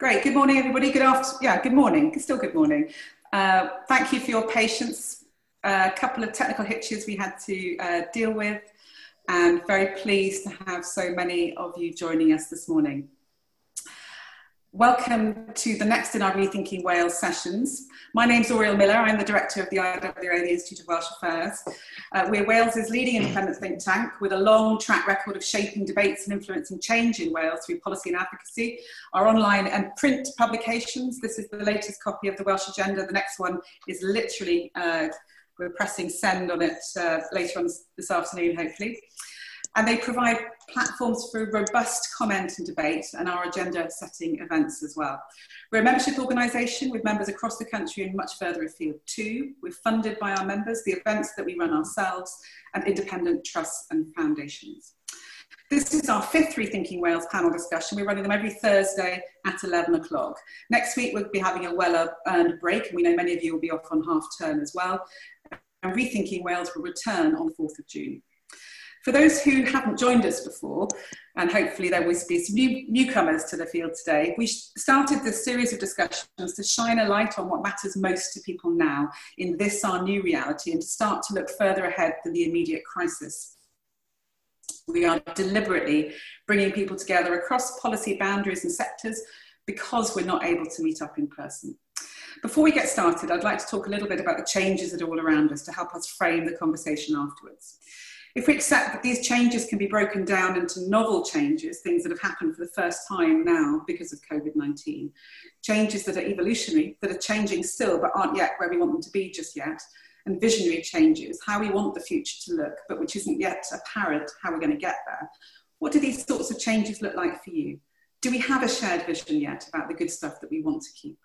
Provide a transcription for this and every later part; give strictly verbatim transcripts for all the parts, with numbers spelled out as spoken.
Great. Good morning, everybody. Good after. Yeah, good morning. Still good morning. Uh, thank you for your patience. A couple of technical hitches we had to uh, deal with, and very pleased to have so many of you joining us this morning. Welcome to the next in our Rethinking Wales sessions. My name's Oriel Miller. I'm the director of the I W A, the Institute of Welsh Affairs. Uh, we're Wales's leading independent think tank with a long track record of shaping debates and influencing change in Wales through policy and advocacy. Our online and print publications, this is the latest copy of the Welsh Agenda. The next one is literally, uh, we're pressing send on it uh, later on this afternoon, hopefully. And they provide platforms for robust comment and debate and our agenda setting events as well. We're a membership organisation with members across the country and much further afield too. We're funded by our members, the events that we run ourselves, and independent trusts and foundations. This is our fifth Rethinking Wales panel discussion. We're running them every Thursday at eleven o'clock. Next week we'll be having a well-earned break, and we know many of you will be off on half term as well. And Rethinking Wales will return on the fourth of June. For those who haven't joined us before, and hopefully there will be some new, newcomers to the field today, we started this series of discussions to shine a light on what matters most to people now in this, our new reality, and to start to look further ahead than the immediate crisis. We are deliberately bringing people together across policy boundaries and sectors because we're not able to meet up in person. Before we get started, I'd like to talk a little bit about the changes that are all around us to help us frame the conversation afterwards. If we accept that these changes can be broken down into novel changes, things that have happened for the first time now because of COVID nineteen, changes that are evolutionary, that are changing still but aren't yet where we want them to be just yet, and visionary changes, how we want the future to look, but which isn't yet apparent how we're going to get there. What do these sorts of changes look like for you? Do we have a shared vision yet about the good stuff that we want to keep?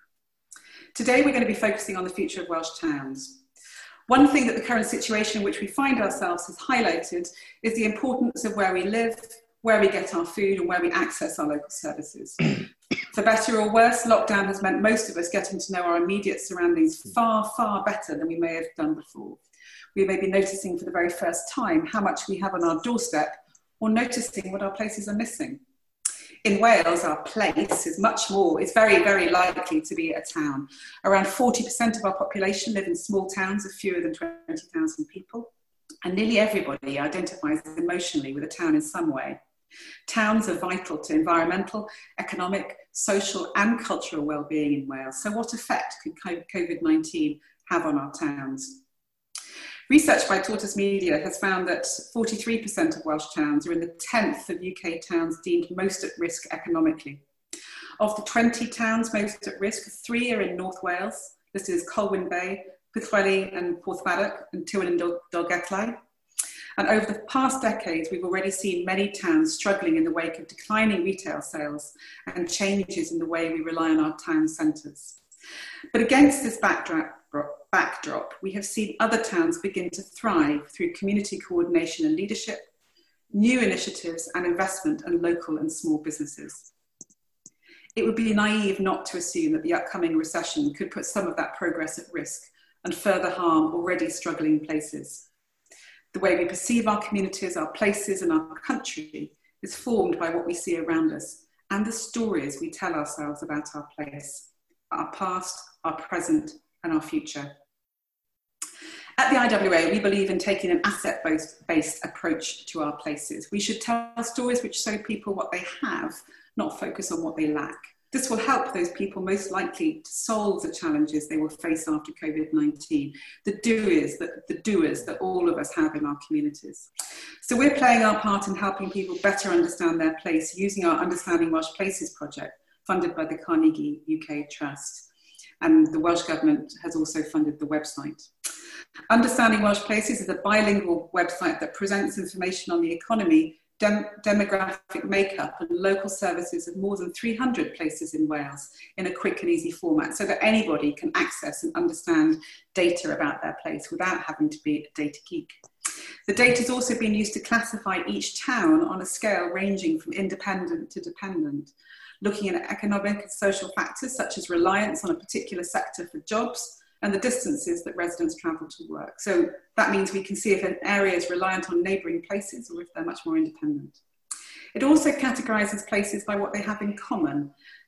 Today we're going to be focusing on the future of Welsh towns. One thing that the current situation in which we find ourselves has highlighted is the importance of where we live, where we get our food, and where we access our local services. For better or worse, lockdown has meant most of us getting to know our immediate surroundings far, far better than we may have done before. We may be noticing for the very first time how much we have on our doorstep, or noticing what our places are missing. In Wales, our place is much more, is very, very likely to be a town. Around forty percent of our population live in small towns of fewer than twenty thousand people, and nearly everybody identifies emotionally with a town in some way. Towns are vital to environmental, economic, social and cultural well-being in Wales. So what effect could COVID nineteen have on our towns? Research by Tortoise Media has found that forty-three percent of Welsh towns are in the tenth of U K towns deemed most at risk economically. Of the twenty towns most at risk, three are in North Wales, listed as Colwyn Bay, Pwllheli and Porthmadog, and Tywyn and Dolgellau. And over the past decades, we've already seen many towns struggling in the wake of declining retail sales and changes in the way we rely on our town centres. But against this backdrop, backdrop, we have seen other towns begin to thrive through community coordination and leadership, new initiatives and investment in local and small businesses. It would be naive not to assume that the upcoming recession could put some of that progress at risk and further harm already struggling places. The way we perceive our communities, our places and our country is formed by what we see around us and the stories we tell ourselves about our place, our past, our present and our future. At the I W A, we believe in taking an asset-based approach to our places. We should tell stories which show people what they have, not focus on what they lack. This will help those people most likely to solve the challenges they will face after COVID nineteen, the doers that, the doers that all of us have in our communities. So we're playing our part in helping people better understand their place using our Understanding Welsh Places project, funded by the Carnegie U K Trust. And the Welsh Government has also funded the website. Understanding Welsh Places is a bilingual website that presents information on the economy, dem demographic makeup and local services of more than three hundred places in Wales in a quick and easy format so that anybody can access and understand data about their place without having to be a data geek. The data has also been used to classify each town on a scale ranging from independent to dependent, looking at economic and social factors such as reliance on a particular sector for jobs and the distances that residents travel to work. So that means we can see if an area is reliant on neighbouring places or if they're much more independent. It also categorises places by what they have in common.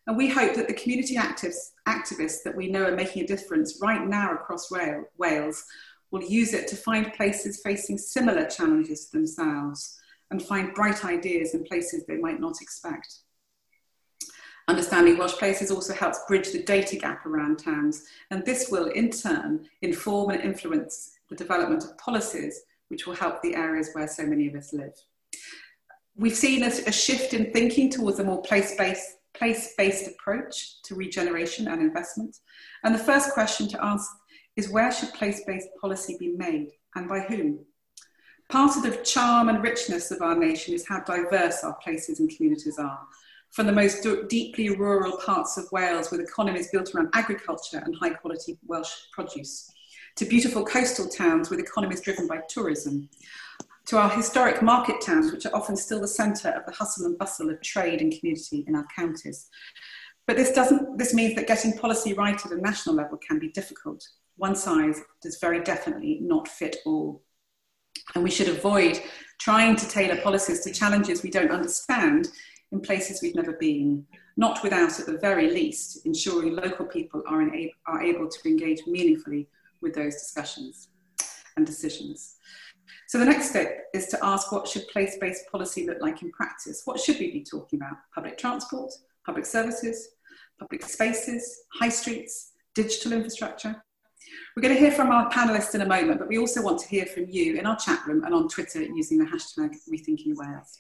And we hope that the community activists, activists that we know are making a difference right now across Wales will use it to find places facing similar challenges to themselves and find bright ideas in places they might not expect. Understanding Welsh places also helps bridge the data gap around towns, and this will in turn inform and influence the development of policies which will help the areas where so many of us live. We've seen a, a shift in thinking towards a more place-based place-based approach to regeneration and investment. And the first question to ask is, where should place-based policy be made and by whom? Part of the charm and richness of our nation is how diverse our places and communities are. From the most deeply rural parts of Wales with economies built around agriculture and high quality Welsh produce, to beautiful coastal towns with economies driven by tourism, to our historic market towns, which are often still the centre of the hustle and bustle of trade and community in our counties. But this, doesn't, this means that getting policy right at a national level can be difficult. One size does very definitely not fit all. And we should avoid trying to tailor policies to challenges we don't understand in places we've never been, not without, at the very least, ensuring local people are, in, are able to engage meaningfully with those discussions and decisions. So the next step is to ask, what should place-based policy look like in practice? What should we be talking about? Public transport, public services, public spaces, high streets, digital infrastructure? We're going to hear from our panellists in a moment, but we also want to hear from you in our chat room and on Twitter using the hashtag Rethinking Wales.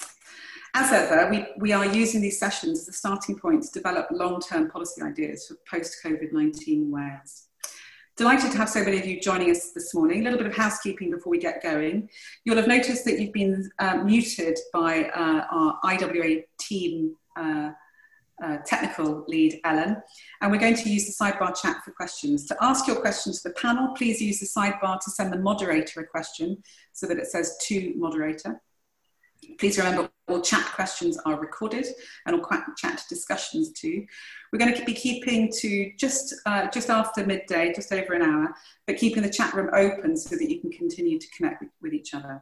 As ever, we, we are using these sessions as a starting point to develop long-term policy ideas for post-COVID nineteen Wales. Delighted to have so many of you joining us this morning. A little bit of housekeeping before we get going. You'll have noticed that you've been uh, muted by uh, our I W A team uh, uh, technical lead, Ellen, and we're going to use the sidebar chat for questions. To ask your questions to the panel, please use the sidebar to send the moderator a question so that it says to moderator. Please remember, all chat questions are recorded and all chat discussions too. We're going to be keeping to just, uh, just after midday, just over an hour, but keeping the chat room open so that you can continue to connect with, with each other.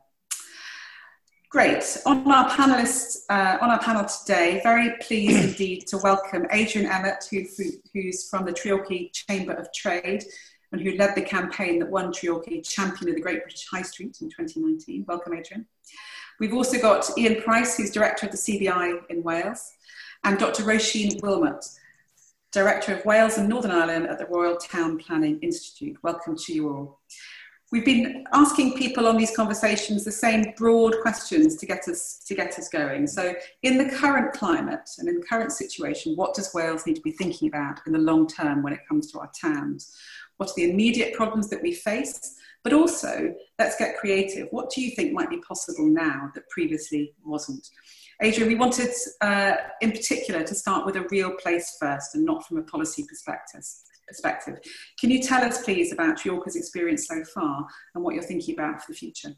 Great. On our panelists, uh, on our panel today, very pleased indeed to welcome Adrian Emmett, who, who's from the Treorchy Chamber of Trade and who led the campaign that won Treorchy Champion of the Great British High Street in twenty nineteen. Welcome, Adrian. We've also got Ian Price, who's Director of the C B I in Wales, and Doctor Roisin Wilmot, Director of Wales and Northern Ireland at the Royal Town Planning Institute. Welcome to you all. We've been asking people on these conversations the same broad questions to get us, to get us going. So in the current climate and in the current situation, what does Wales need to be thinking about in the long term when it comes to our towns? What are the immediate problems that we face? But also, let's get creative. What do you think might be possible now that previously wasn't? Adrian, we wanted, uh, in particular, to start with a real place first and not from a policy perspective. perspective. Can you tell us, please, about Treorchy's experience so far and what you're thinking about for the future?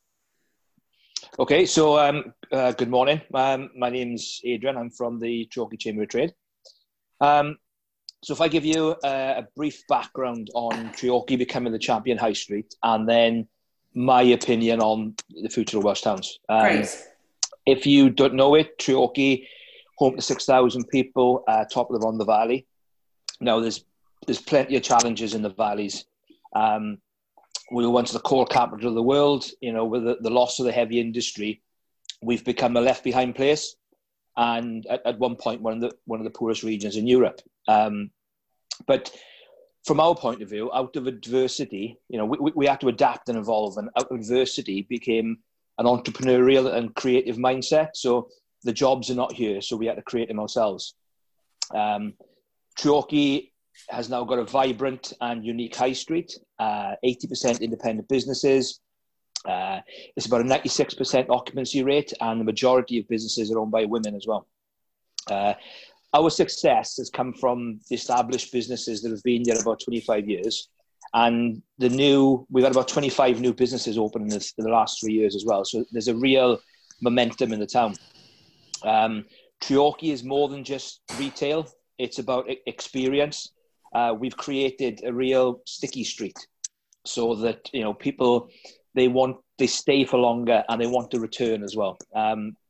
Okay, so um, uh, good morning. Um, my name's Adrian. I'm from the Treorchy Chamber of Trade. Um, So if I give you a, a brief background on Treorchy becoming the champion high street and then my opinion on the future of Welsh towns. Um, Great. If you don't know it, Treorchy, home to six thousand people, uh, top of the Rhondda Valley. Now there's there's plenty of challenges in the valleys. Um, we were once the coal capital of the world. You know, with the, the loss of the heavy industry, we've become a left behind place. And at, at one point, one of the one of the poorest regions in Europe. Um, but from our point of view, out of adversity, you know, we, we had to adapt and evolve, and out of adversity became an entrepreneurial and creative mindset. So the jobs are not here, so we had to create them ourselves. Um, Treorchy has now got a vibrant and unique high street, uh, eighty percent independent businesses. Uh, it's about a ninety-six percent occupancy rate, and the majority of businesses are owned by women as well. Uh, our success has come from the established businesses that have been there about twenty-five years. And the new, we've had about twenty-five new businesses open in, this, in the last three years as well. So there's a real momentum in the town. Um, Treorchy is more than just retail. It's about experience. Uh, we've created a real sticky street so that, you know, people, they want, they stay for longer and they want to return as well. Um,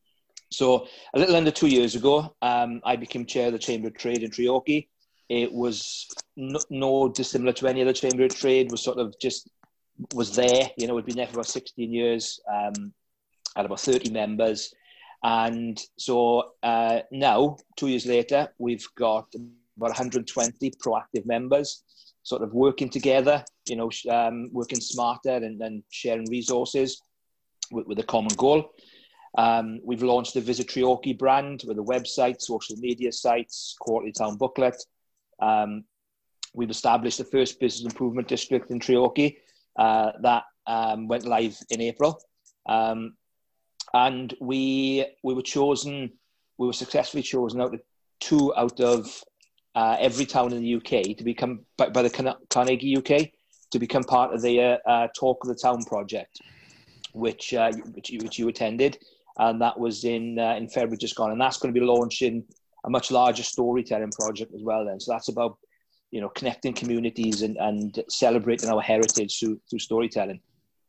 So a little under two years ago, um, I became chair of the Chamber of Trade in Treorchy. It was no, no dissimilar to any other Chamber of Trade, was sort of just, was there, you know, we'd been there for about sixteen years, um, had about thirty members. And so uh, now, two years later, we've got about one hundred twenty proactive members, sort of working together, you know, um, working smarter and, and sharing resources with, with a common goal. Um, we've launched the Visit Treorchy brand with a website, social media sites, quarterly town booklet. Um, we've established the first business improvement district in Treorchy uh, that um, went live in April. Um, and we we were chosen, we were successfully chosen out of two out of uh, every town in the U K to become, by, by the Carnegie U K, to become part of the uh, uh, Talk of the Town project, which, uh, which, you, which you attended. And that was in uh, in February just gone. And that's going to be launching a much larger storytelling project as well then. So that's about, you know, connecting communities and, and celebrating our heritage through, through storytelling.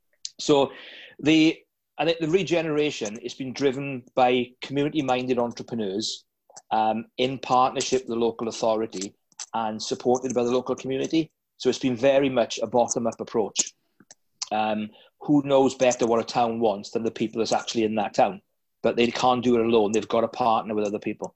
So the, I think the regeneration has been driven by community-minded entrepreneurs um, in partnership with the local authority and supported by the local community. So it's been very much a bottom-up approach. Um, who knows better what a town wants than the people that's actually in that town? But they can't do it alone. They've got to partner with other people.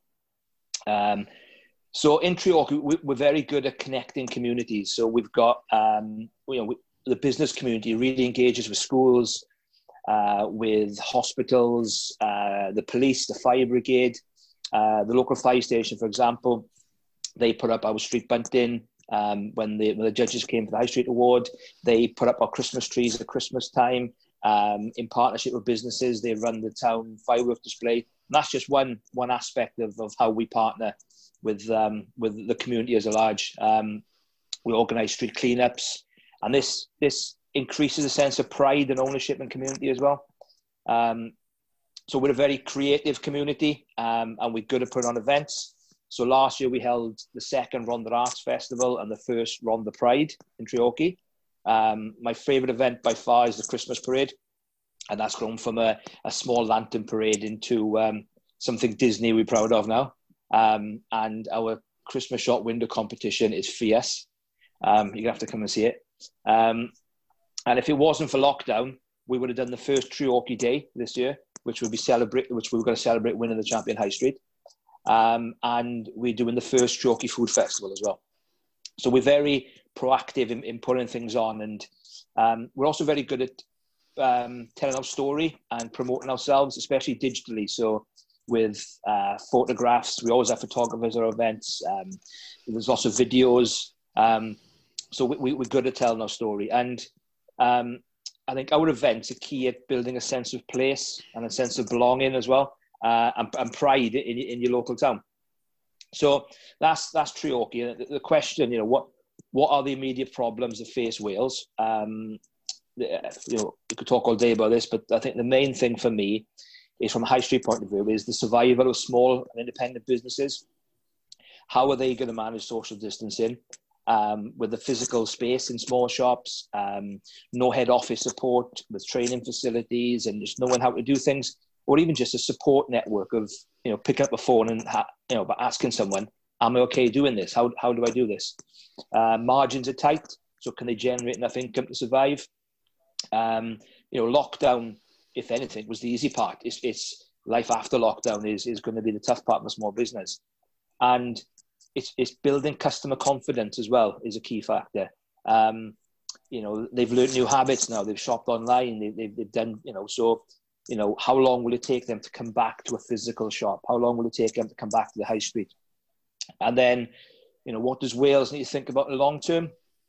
Um, so in Treorchy, we, we're very good at connecting communities. So we've got, um, you know, we, the business community really engages with schools, uh, with hospitals, uh, the police, the fire brigade, uh, the local fire station, for example. They put up our street bunting. Um, when, the, when the judges came for the High Street Award, they put up our Christmas trees at Christmas time. Um, in partnership with businesses, they run the town firework display. And that's just one one aspect of, of how we partner with um, with the community as a large. Um, we organise street cleanups, and this this increases a sense of pride and ownership in community as well. Um, so we're a very creative community, um, and we're good at putting on events. So last year we held the second Rhondda Arts Festival and the first Rhondda Pride in Treorchy. Um, my favourite event by far is the Christmas Parade, and that's grown from a, a small lantern parade into um, something Disney we're proud of now. Um, and our Christmas shop window competition is fierce. Um, you're going to have to come and see it. Um, and if it wasn't for lockdown, we would have done the first Treorchy Day this year, which would be celebrate, which we were going to celebrate winning the Champion High Street. Um, and we're doing the first Treorchy Food Festival as well. So we're very proactive in, in putting things on, and um, we're also very good at um, telling our story and promoting ourselves, especially digitally. So with uh, photographs, we always have photographers at our events. Um, there's lots of videos. Um, so we, we, we're good at telling our story. And um, I think our events are key at building a sense of place and a sense of belonging as well. Uh, and, and pride in, in your local town. So that's that's Treorchy. The, the question, you know, what what are the immediate problems that face Wales? Um, the, you know, we could talk all day about this, but I think the main thing for me is, from a high street point of view, is the survival of small and independent businesses. How are they going to manage social distancing um, with the physical space in small shops, um, no head office support with training facilities, and just knowing how to do things? Or even just a support network of, you know, picking up the phone and, ha- you know, asking someone, am I okay doing this? How, how do I do this? Uh, margins are tight, so can they generate enough income to survive? Um, you know, lockdown, if anything, was the easy part. It's, it's life after lockdown is, is going to be the tough part of a small business. And it's, it's building customer confidence as well is a key factor. Um, you know, they've learned new habits now. They've shopped online. They, they've, they've done, you know, so... You know, how long will it take them to come back to a physical shop? How long will it take them to come back to the high street? And then, you know, what does Wales need to think about in the long term?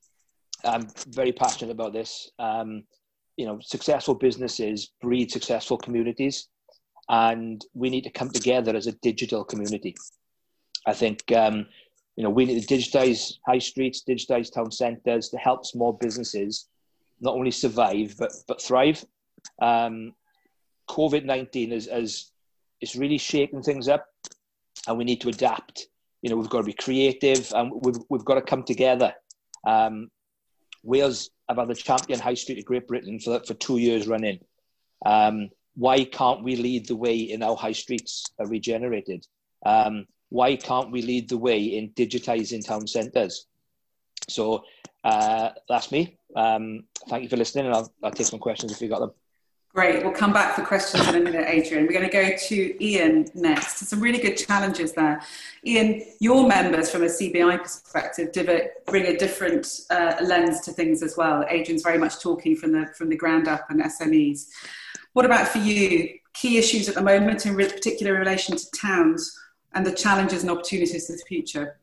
I'm very passionate about this. Um, you know, successful businesses breed successful communities, and we need to come together as a digital community. I think, um, you know, we need to digitize high streets, digitize town centres to help small businesses not only survive, but, but thrive. Um, COVID nineteen is, is, is really shaking things up, and we need to adapt. You know, we've got to be creative, and we've, we've got to come together. Um, Wales have had the champion high street of Great Britain for, for two years running. Um, why can't we lead the way in how high streets are regenerated? Um, why can't we lead the way in digitising town centres? So uh, that's me. Um, thank you for listening, and I'll, I'll take some questions if you got them. Great. We'll come back for questions in a minute, Adrian. We're going to go to Ian next. Some really good challenges there. Ian, your members from a C B I perspective bring a different uh, lens to things as well. Adrian's very much talking from the, from the ground up and S M Es. What about for you? Key issues at the moment, in particular in relation to towns and the challenges and opportunities of the future?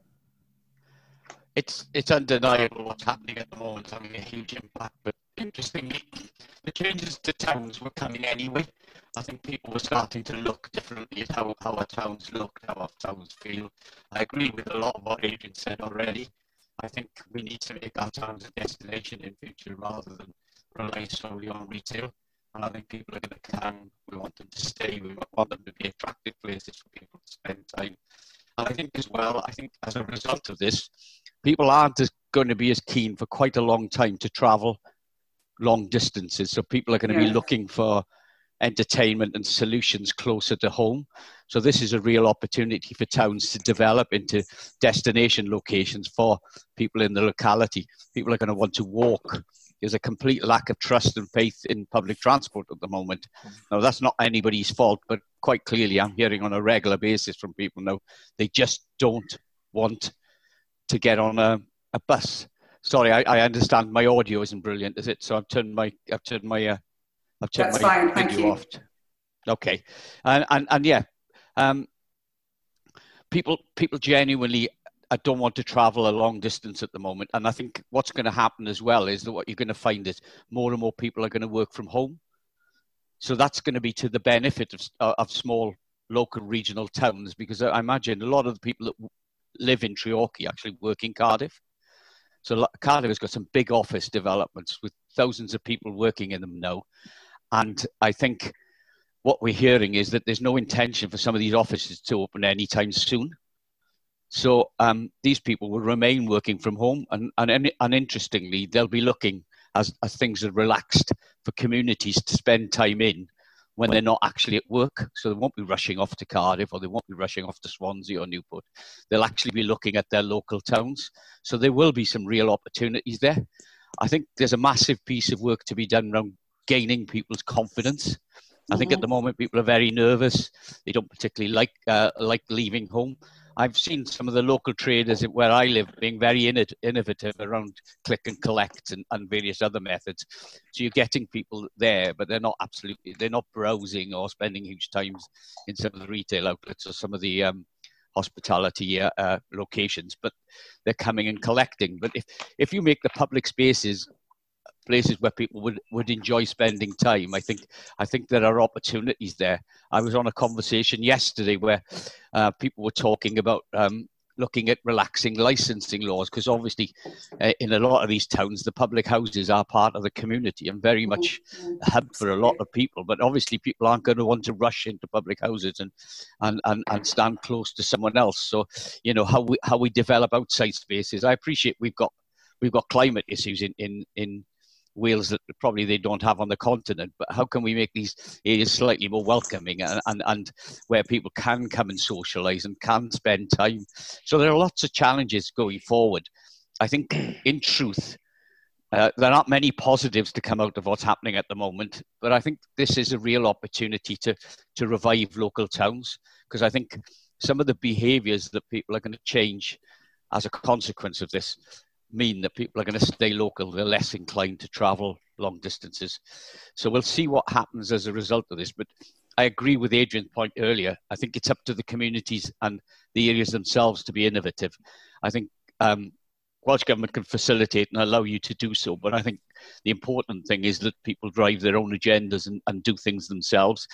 It's, it's undeniable what's happening at the moment, having a huge impact, but interestingly, the changes to towns were coming anyway. I think people were starting to look differently at how, how our towns look, how our towns feel. I agree with a lot of what Adrian said already. I think we need to make our towns a destination in future rather than rely solely on retail. And I think people are going to come, we want them to stay, we want them to be attractive places for people to spend time. And I think as well, I think as a result of this, people aren't as, going to be as keen for quite a long time to travel long distances. So people are going to yeah. be looking for entertainment and solutions closer to home. So this is a real opportunity for towns to develop into destination locations for people in the locality. People are going to want to walk. There's a complete lack of trust and faith in public transport at the moment. Now, that's not anybody's fault, but quite clearly I'm hearing on a regular basis from people now, they just don't want to get on a, a bus. Sorry, I, I understand my audio isn't brilliant, is it? So I've turned my, I've turned my, uh, I've turned That's my fine, video thank you. off. Okay, and and and yeah, um, people people genuinely I don't want to travel a long distance at the moment. And I think what's going to happen as well is that what you're going to find is more and more people are going to work from home. So that's going to be to the benefit of, of small local regional towns, because I imagine a lot of the people that live in Treorchy actually work in Cardiff. So Cardiff has got some big office developments with thousands of people working in them now. And I think what we're hearing is that there's no intention for some of these offices to open anytime soon. So um, these people will remain working from home, and, and, and interestingly, they'll be looking, as, as things are relaxed, for communities to spend time in when they're not actually at work. So they won't be rushing off to Cardiff, or they won't be rushing off to Swansea or Newport. They'll actually be looking at their local towns. So there will be some real opportunities there. I think there's a massive piece of work to be done around gaining people's confidence. I think at the moment people are very nervous. They don't particularly like uh, like leaving home. I've seen some of the local traders where I live being very innovative around click and collect and, and various other methods. So you're getting people there, but they're not absolutely, they're not browsing or spending huge times in some of the retail outlets or some of the um, hospitality uh, uh, locations, but they're coming and collecting. But if, if you make the public spaces places where people would, would enjoy spending time, I think I think there are opportunities there. I was on a conversation yesterday where uh, people were talking about um, looking at relaxing licensing laws, because obviously uh, in a lot of these towns, the public houses are part of the community and very much a hub for a lot of people. But obviously people aren't going to want to rush into public houses and and, and, and stand close to someone else. So, you know, how we, how we develop outside spaces. I appreciate we've got we've got climate issues in, in, in Wales that probably they don't have on the continent, but how can we make these areas slightly more welcoming and, and, and where people can come and socialise and can spend time? So there are lots of challenges going forward. I think in truth, uh, there aren't many positives to come out of what's happening at the moment, but I think this is a real opportunity to, to revive local towns, because I think some of the behaviours that people are going to change as a consequence of this mean that people are going to stay local. They're less inclined to travel long distances. So we'll see what happens as a result of this. But I agree with Adrian's point earlier. I think it's up to the communities and the areas themselves to be innovative. I think um, Welsh Government can facilitate and allow you to do so. But I think the important thing is that people drive their own agendas and, and do things themselves.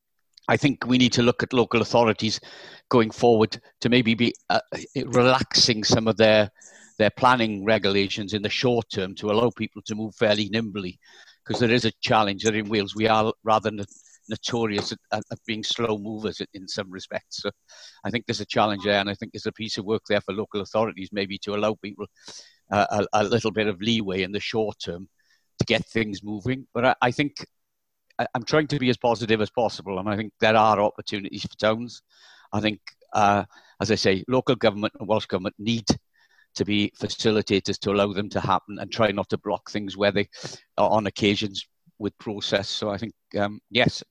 I think we need to look at local authorities going forward to maybe be uh, relaxing some of their their planning regulations in the short term to allow people to move fairly nimbly, because there is a challenge that in Wales we are rather no- notorious at, at being slow movers in some respects. So I think there's a challenge there, and I think there's a piece of work there for local authorities maybe to allow people uh, a, a little bit of leeway in the short term to get things moving. But I, I think I, I'm trying to be as positive as possible, and I think there are opportunities for towns. I think, uh, as I say, local government and Welsh Government need to be facilitators to allow them to happen and try not to block things where they are on occasions with process. So I think, um, yes,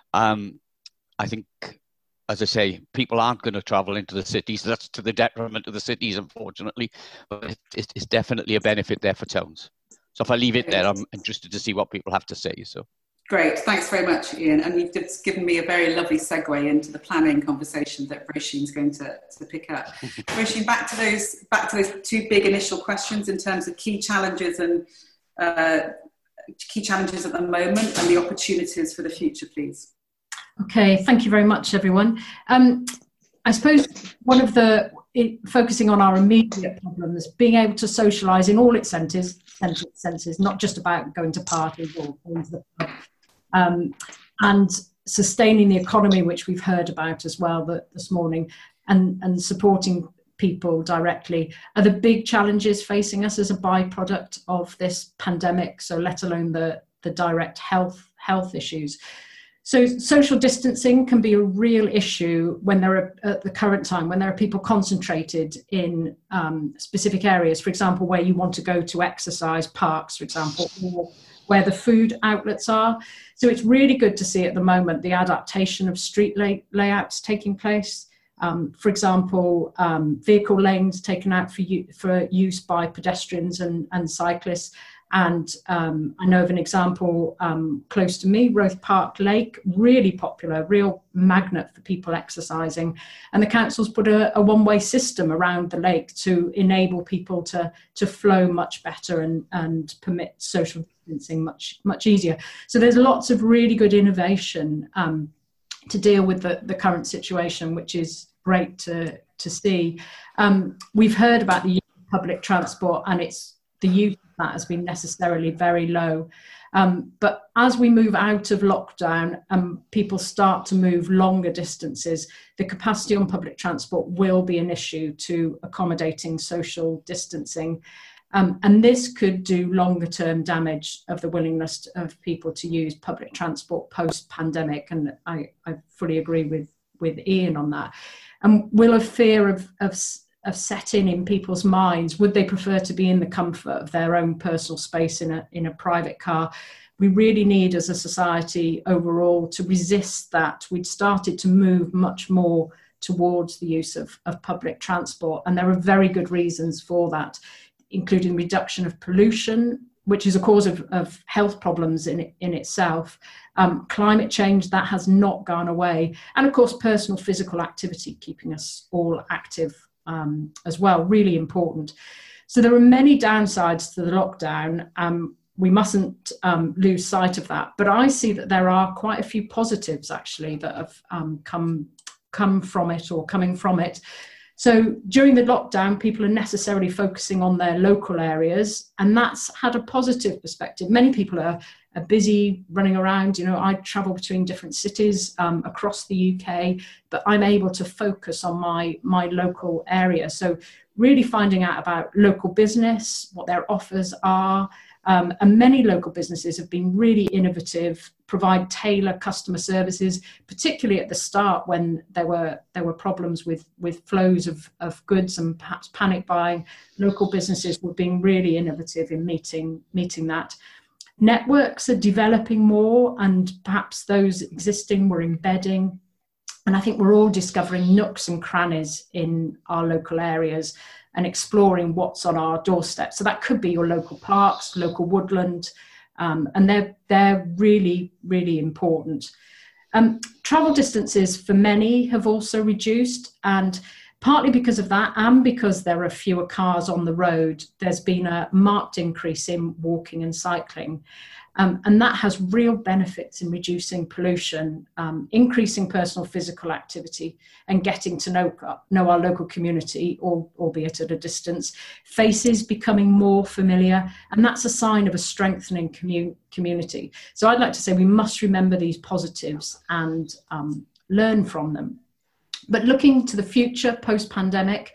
um, I think, as I say, people aren't going to travel into the cities. That's to the detriment of the cities, unfortunately, but it, it's definitely a benefit there for towns. So if I leave it there, I'm interested to see what people have to say. So. Great, thanks very much, Ian. And you've just given me a very lovely segue into the planning conversation that Roisin's going to, to pick up. Roisin, back to those back to those two big initial questions in terms of key challenges and uh, key challenges at the moment and the opportunities for the future, please. Okay, thank you very much, everyone. Um, I suppose one of the it, focusing on our immediate problems, being able to socialise in all its senses, senses, not just about going to parties or going to the pub. Um, and sustaining the economy, which we've heard about as well the, this morning, and, and supporting people directly are the big challenges facing us as a byproduct of this pandemic. So let alone the, the direct health health issues. So social distancing can be a real issue when there are, at the current time, when there are people concentrated in um, specific areas, for example, where you want to go to exercise, parks, for example, or where the food outlets are. So it's really good to see at the moment the adaptation of street lay- layouts taking place. Um, for example, um, vehicle lanes taken out for, u- for use by pedestrians and, and cyclists. And um, I know of an example um, close to me, Roath Park Lake, really popular, real magnet for people exercising. And the council's put a, a one-way system around the lake to enable people to, to flow much better and, and permit social distancing much, much easier. So there's lots of really good innovation um, to deal with the, the current situation, which is great to, to see. Um, we've heard about the use of public transport, and it's the use of that has been necessarily very low. Um, but as we move out of lockdown and people start to move longer distances, the capacity on public transport will be an issue to accommodating social distancing. Um, and this could do longer term damage of the willingness of people to use public transport post-pandemic. And I, I fully agree with, with Ian on that. And will a fear of, of of setting in people's minds, would they prefer to be in the comfort of their own personal space in a in a private car? We really need as a society overall to resist that. We'd started to move much more towards the use of, of public transport, and there are very good reasons for that, including reduction of pollution, which is a cause of, of health problems in, in itself, um, climate change that has not gone away, and of course personal physical activity, keeping us all active Um, as well, really important. So there are many downsides to the lockdown. Um, we mustn't um, lose sight of that. But I see that there are quite a few positives actually that have um, come come from it or coming from it. So during the lockdown, people are necessarily focusing on their local areas, and that's had a positive perspective. Many people are, are busy running around. You know, I travel between different cities um, across the U K, but I'm able to focus on my, my local area. So really finding out about local business, what their offers are. Um, and many local businesses have been really innovative, provide tailored customer services, particularly at the start when there were there were problems with, with flows of, of goods and perhaps panic buying. Local businesses were being really innovative in meeting meeting that. Networks are developing more, and perhaps those existing were embedding. And I think we're all discovering nooks and crannies in our local areas and exploring what's on our doorstep. So that could be your local parks, local woodland, um, and they're, they're really, really important. Um, travel distances for many have also reduced, and partly because of that and because there are fewer cars on the road, there's been a marked increase in walking and cycling. Um, and that has real benefits in reducing pollution, um, increasing personal physical activity, and getting to know, know our local community, or, albeit at a distance, faces becoming more familiar. And that's a sign of a strengthening commu- community. So I'd like to say we must remember these positives and um, learn from them. But looking to the future, post-pandemic,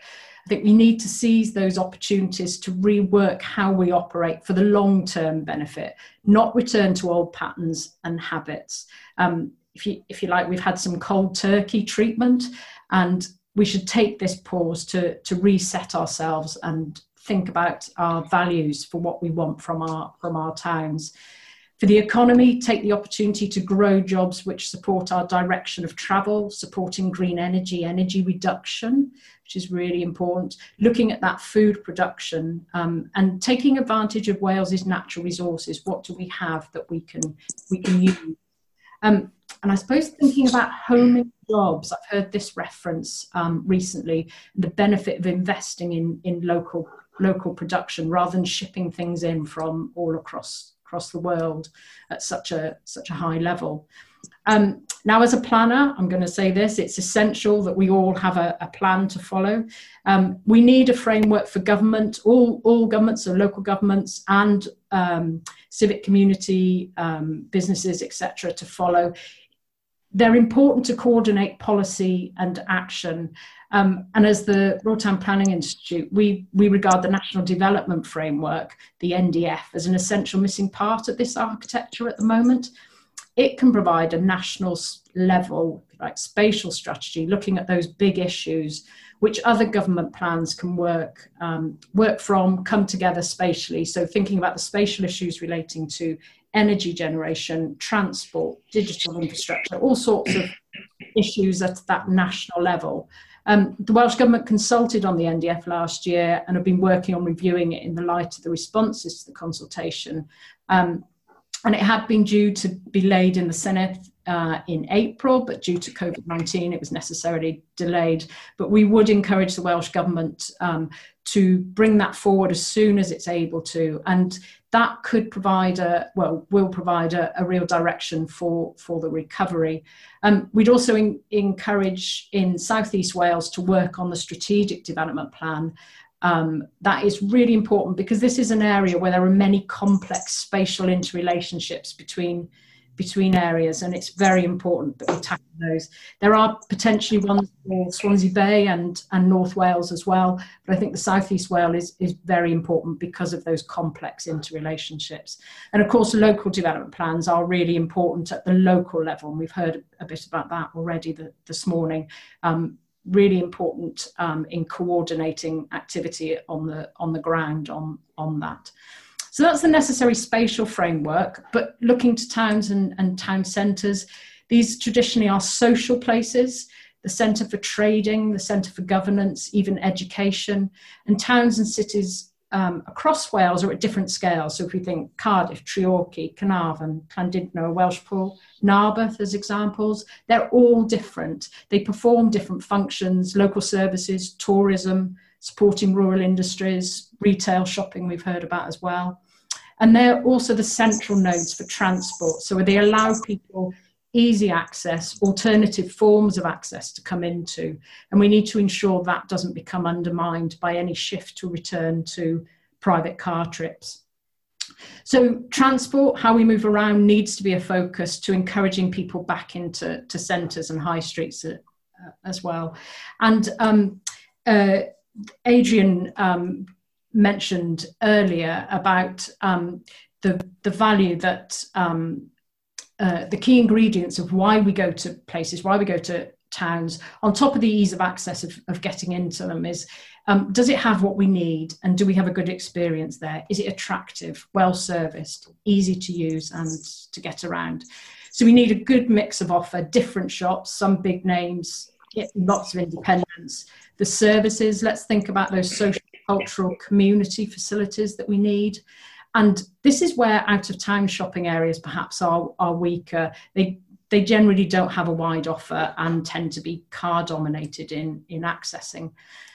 I think we need to seize those opportunities to rework how we operate for the long-term benefit, not return to old patterns and habits. Um, if you, if you like, we've had some cold turkey treatment, and we should take this pause to, to reset ourselves and think about our values for what we want from our, from our towns. For the economy, take the opportunity to grow jobs which support our direction of travel, supporting green energy, energy reduction, which is really important, looking at that food production, um, and taking advantage of Wales's natural resources. What do we have that we can, we can use? Um, and I suppose thinking about homing jobs, I've heard this reference um, recently, the benefit of investing in, in local, local production rather than shipping things in from all across across the world at such a such a high level. Um, now, as a planner, I'm going to say this, it's essential that we all have a, a plan to follow. Um, we need a framework for government, all, all governments, so local governments and um, civic community, um, businesses, et cetera, to follow. They're important to coordinate policy and action. Um, and as the Royal Town Planning Institute, we, we regard the National Development Framework, the N D F, as an essential missing part of this architecture at the moment. It can provide a national level, like spatial strategy, looking at those big issues, which other government plans can work, um, work from, come together spatially. So thinking about the spatial issues relating to energy generation, transport, digital infrastructure, all sorts of issues at that national level. Um, the Welsh Government consulted on the N D F last year and have been working on reviewing it in the light of the responses to the consultation. Um, and it had been due to be laid in the Senedd uh, in April, but due to COVID nineteen, it was necessarily delayed. But we would encourage the Welsh Government um, to bring that forward as soon as it's able to. And that could provide a, well, will provide a, a real direction for, for the recovery. Um, we'd also in, encourage in South East Wales to work on the strategic development plan. Um, that is really important because this is an area where there are many complex spatial interrelationships between between areas, and it's very important that we tackle those. There are potentially ones for Swansea Bay and, and North Wales as well, but I think the South East Wales is, is very important because of those complex interrelationships. And of course, local development plans are really important at the local level, and we've heard a bit about that already the, this morning. Um, really important um, in coordinating activity on the, on the ground on, on that. So that's the necessary spatial framework, but looking to towns and, and town centres, these traditionally are social places, the centre for trading, the centre for governance, even education, and towns and cities um, across Wales are at different scales. So if we think Cardiff, Treorchy, Carnarvon, Llandudno, Welshpool, Narberth as examples, they're all different. They perform different functions, local services, tourism, supporting rural industries, retail, shopping we've heard about as well. And they're also the central nodes for transport. So they allow people easy access, alternative forms of access to come into. And we need to ensure that doesn't become undermined by any shift to return to private car trips. So transport, how we move around, needs to be a focus to encouraging people back into to centres and high streets uh, as well. And um, uh, Adrian um, mentioned earlier about um, the, the value that um, uh, the key ingredients of why we go to places, why we go to towns, on top of the ease of access of, of getting into them is, um, does it have what we need? And do we have a good experience there? Is it attractive, well serviced, easy to use and to get around? So we need a good mix of offer, different shops, some big names, lots of independence. The services, let's think about those social, cultural, community facilities that we need. And this is where out-of-town shopping areas perhaps are, are weaker. They, they generally don't have a wide offer and tend to be car-dominated in, in accessing.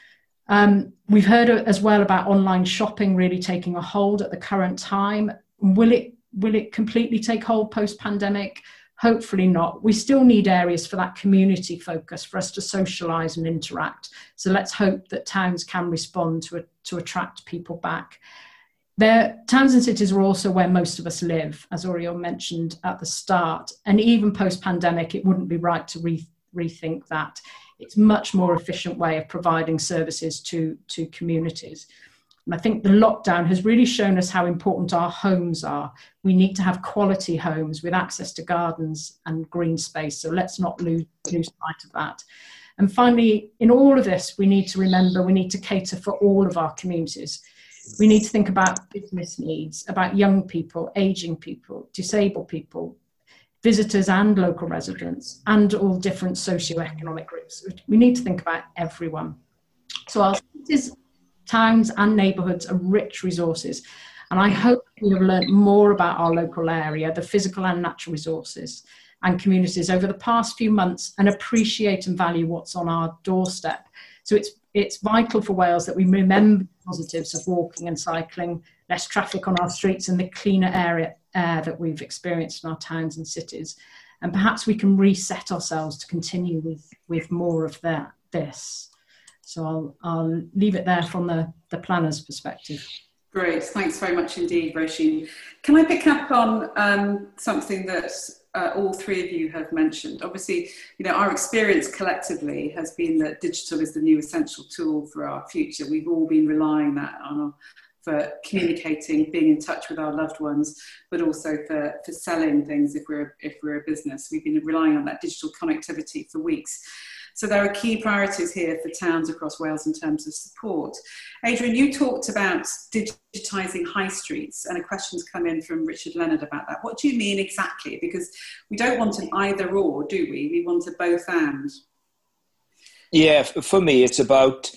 Um, we've heard as well about online shopping really taking a hold at the current time. Will it, will it completely take hold post-pandemic? Hopefully not. We still need areas for that community focus, for us to socialise and interact. So let's hope that towns can respond to, a, to attract people back. Their towns and cities are also where most of us live, as Oriel mentioned at the start. And even post-pandemic, it wouldn't be right to re rethink that. It's a much more efficient way of providing services to, to communities. And I think the lockdown has really shown us how important our homes are. We need to have quality homes with access to gardens and green space. So let's not lose, lose sight of that. And finally, in all of this, we need to remember we need to cater for all of our communities. We need to think about business needs, about young people, aging people, disabled people, visitors and local residents, and all different socioeconomic groups. We need to think about everyone. So our cities, towns and neighbourhoods are rich resources. And I hope we have learnt more about our local area, the physical and natural resources and communities over the past few months, and appreciate and value what's on our doorstep. So it's it's vital for Wales that we remember the positives of walking and cycling, less traffic on our streets, and the cleaner area air that we've experienced in our towns and cities. And perhaps we can reset ourselves to continue with, with more of that, this. So I'll, I'll leave it there from the, the planner's perspective. Great, thanks very much indeed, Roisin. Can I pick up on um, something that uh, all three of you have mentioned? Obviously, you know, our experience collectively has been that digital is the new essential tool for our future. We've all been relying that on our, for communicating, being in touch with our loved ones, but also for, for selling things if we're, if we're a business. We've been relying on that digital connectivity for weeks. So there are key priorities here for towns across Wales in terms of support. Adrian, you talked about digitising high streets, and a question's come in from Richard Leonard about that. What do you mean exactly? Because we don't want an either or, do we? We want a both and. Yeah, for me, it's about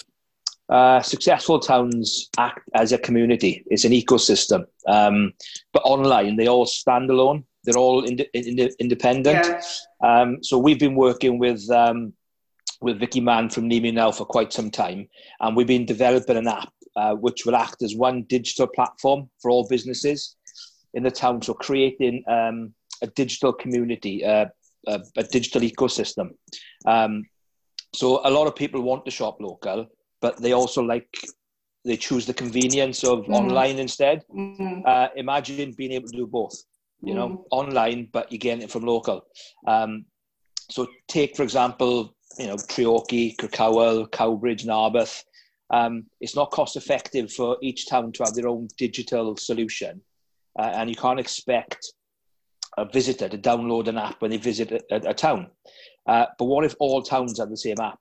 uh, successful towns act as a community. It's an ecosystem. Um, but online, they all stand alone. They're all ind- ind- independent. Yeah. Um, so we've been working with um, with Vicky Mann from Nimi now for quite some time, and we've been developing an app uh, which will act as one digital platform for all businesses in the town. So creating um, a digital community, uh, a, a digital ecosystem. Um, so a lot of people want to shop local, but they also like, they choose the convenience of mm. online instead. Mm. Uh, imagine being able to do both. You know, mm. online, but you're getting it from local. Um, so take, for example, you know, Treorchy, Kirkcowel, Cowbridge, Narberth. Um, it's not cost effective for each town to have their own digital solution. Uh, and you can't expect a visitor to download an app when they visit a, a, a town. Uh, but what if all towns have the same app?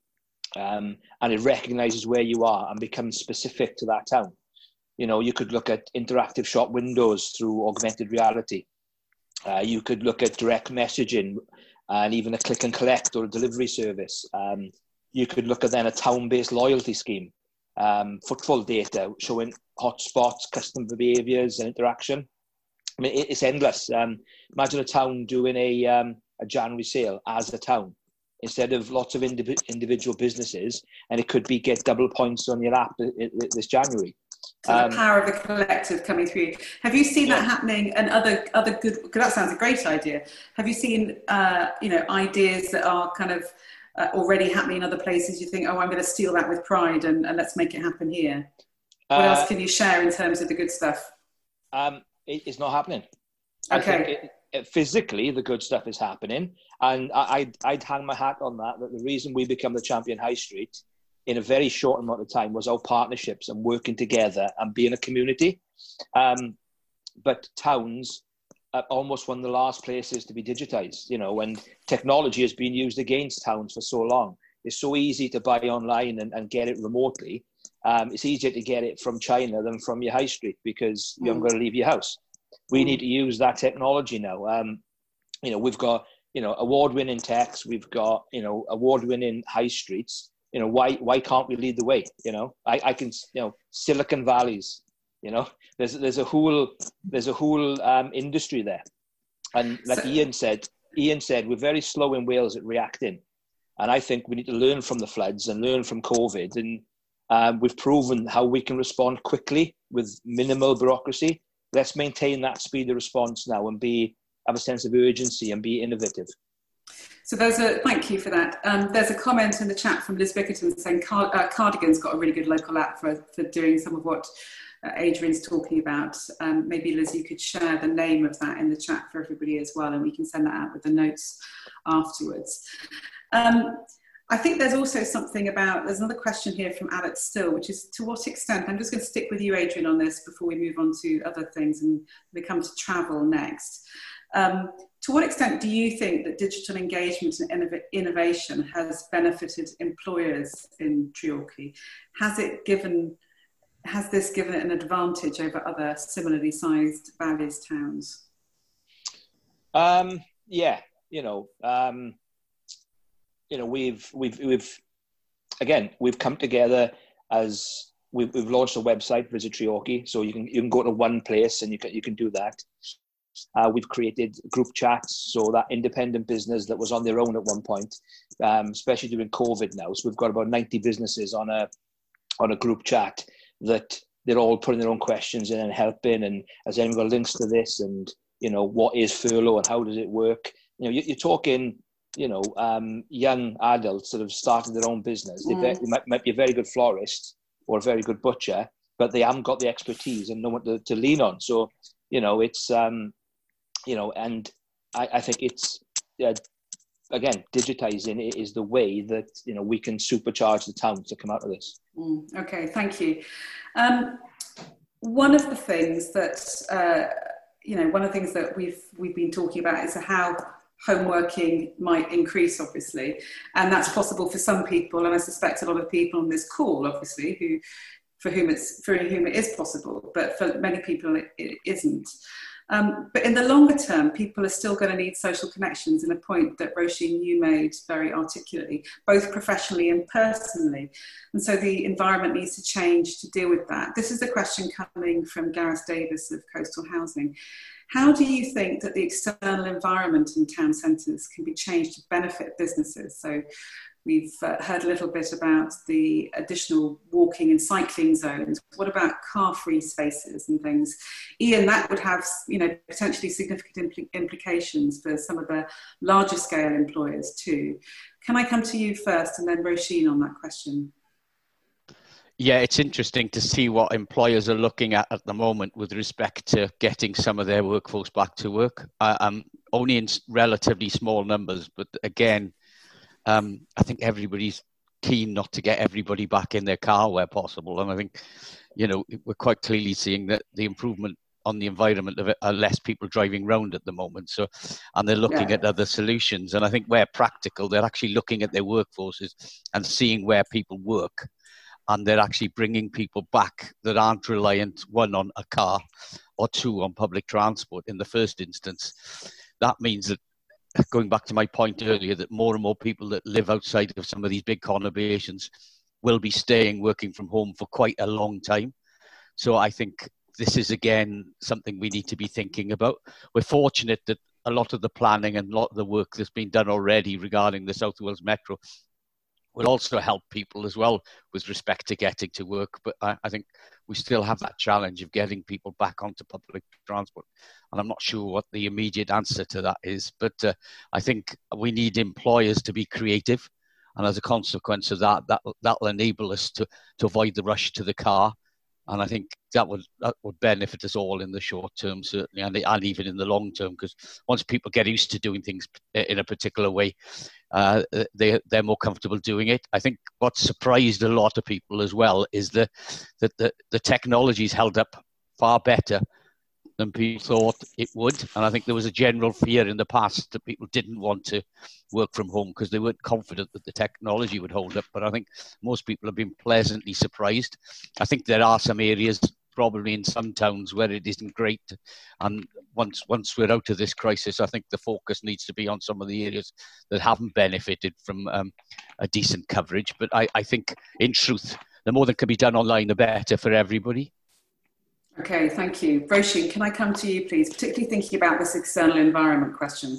Um, and it recognises where you are and becomes specific to that town. You know, you could look at interactive shop windows through augmented reality. Uh, you could look at direct messaging and even a click and collect or a delivery service. Um, you could look at then a town-based loyalty scheme, um, footfall data showing hotspots, customer behaviours and interaction. I mean, it, it's endless. Um, imagine a town doing a, um, a January sale as a town instead of lots of indiv- individual businesses, and it could be get double points on your app this January. So the power of the collective coming through. Have you seen that happening? And other other good, because that sounds a great idea. Have you seen uh, you know, ideas that are kind of uh, already happening in other places? You think, oh, I'm going to steal that with pride and, and let's make it happen here. What uh, else can you share in terms of the good stuff? Um, it, it's not happening. Okay. I think it, it, physically, the good stuff is happening, and I, I'd, I'd hang my hat on that. That the reason we become the champion high street in a very short amount of time was our partnerships and working together and being a community. Um, but towns are almost one of the last places to be digitized, you know, when technology has been used against towns for so long. It's so easy to buy online and, and get it remotely. Um, it's easier to get it from China than from your high street because you haven't got to leave your house. We need to use that technology now. Um, you know, we've got, you know, award-winning techs, we've got, you know, award-winning high streets. You know, why why can't we lead the way? You know, I, I can, you know, Silicon Valleys, you know, there's there's a whole there's a whole um, industry there. And like so, Ian said, Ian said, we're very slow in Wales at reacting. And I think we need to learn from the floods and learn from COVID. And um, we've proven how we can respond quickly with minimal bureaucracy. Let's maintain that speed of response now and be have a sense of urgency and be innovative. So there's a, thank you for that. Um, there's a comment in the chat from Liz Bickerton saying Card, uh, Cardigan's got a really good local app for, for doing some of what uh, Adrian's talking about. Um, maybe Liz, you could share the name of that in the chat for everybody as well, and we can send that out with the notes afterwards. Um, I think there's also something about, there's another question here from Alex Still, which is to what extent, I'm just going to stick with you, Adrian, on this before we move on to other things and we come to travel next. Um, to what extent do you think that digital engagement and innov- innovation has benefited employers in Treorchy? Has it given, has this given it an advantage over other similarly sized Valleys towns? Um, yeah, you know, um, you know, we've, we've, we've, again, we've come together as we've, we've launched a website, Visit Treorchy, so you can, you can go to one place and you can, you can do that. Uh, we've created group chats, so that independent business that was on their own at one point, um, especially during COVID now. So we've got about ninety businesses on a, on a group chat that they're all putting their own questions in and helping. And has anyone got links to this? And, you know, what is furlough and how does it work? You know, you, you're talking, you know, um, young adults that have started their own business. They, be, they might, might be a very good florist or a very good butcher, but they haven't got the expertise and no one to, to lean on. So, you know, it's, um, you know, and I, I think it's, uh, again, digitizing is the way that, you know, we can supercharge the town to come out of this. Mm, okay, thank you. Um, one of the things that, uh, you know, one of the things that we've, we've been talking about is how home working might increase, obviously, and that's possible for some people, and I suspect a lot of people on this call, obviously, who for whom it's for whom it is possible, but for many people it, it isn't. Um, but in the longer term, people are still going to need social connections, in a point that Roisin, you made very articulately, both professionally and personally. And so the environment needs to change to deal with that. This is a question coming from Gareth Davis of Coastal Housing. How do you think that the external environment in town centres can be changed to benefit businesses? So we've uh, heard a little bit about the additional walking and cycling zones. What about car-free spaces and things? Ian, that would have, you know, potentially significant impl- implications for some of the larger scale employers too. Can I come to you first and then Roisin on that question? Yeah, it's interesting to see what employers are looking at at the moment with respect to getting some of their workforce back to work. Uh, um, only in relatively small numbers, but again, um, I think everybody's keen not to get everybody back in their car where possible. And I think, you know, we're quite clearly seeing that the improvement on the environment of it are less people driving around at the moment. So, and they're looking yeah. at other solutions. And I think where practical, they're actually looking at their workforces and seeing where people work. And they're actually bringing people back that aren't reliant, one, on a car, or two, on public transport in the first instance. That means that, going back to my point earlier, that more and more people that live outside of some of these big conurbations will be staying working from home for quite a long time. So I think this is, again, something we need to be thinking about. We're fortunate that a lot of the planning and a lot of the work that's been done already regarding the South Wales Metro will also help people as well with respect to getting to work. But I, I think we still have that challenge of getting people back onto public transport. And I'm not sure what the immediate answer to that is. But uh, I think we need employers to be creative. And as a consequence of that, that that'll enable us to, to avoid the rush to the car. And I think that would that would benefit us all in the short term, certainly, and, and even in the long term, because once people get used to doing things in a particular way, uh, they, they're more comfortable doing it. I think what surprised a lot of people as well is the, that the, the technology's held up far better than people thought it would. And I think there was a general fear in the past that people didn't want to work from home because they weren't confident that the technology would hold up. But I think most people have been pleasantly surprised. I think there are some areas, probably in some towns, where it isn't great. And once once we're out of this crisis, I think the focus needs to be on some of the areas that haven't benefited from um, a decent coverage. But I, I think, in truth, the more that can be done online, the better for everybody. Okay, thank you. Roisin, can I come to you, please, particularly thinking about this external environment question?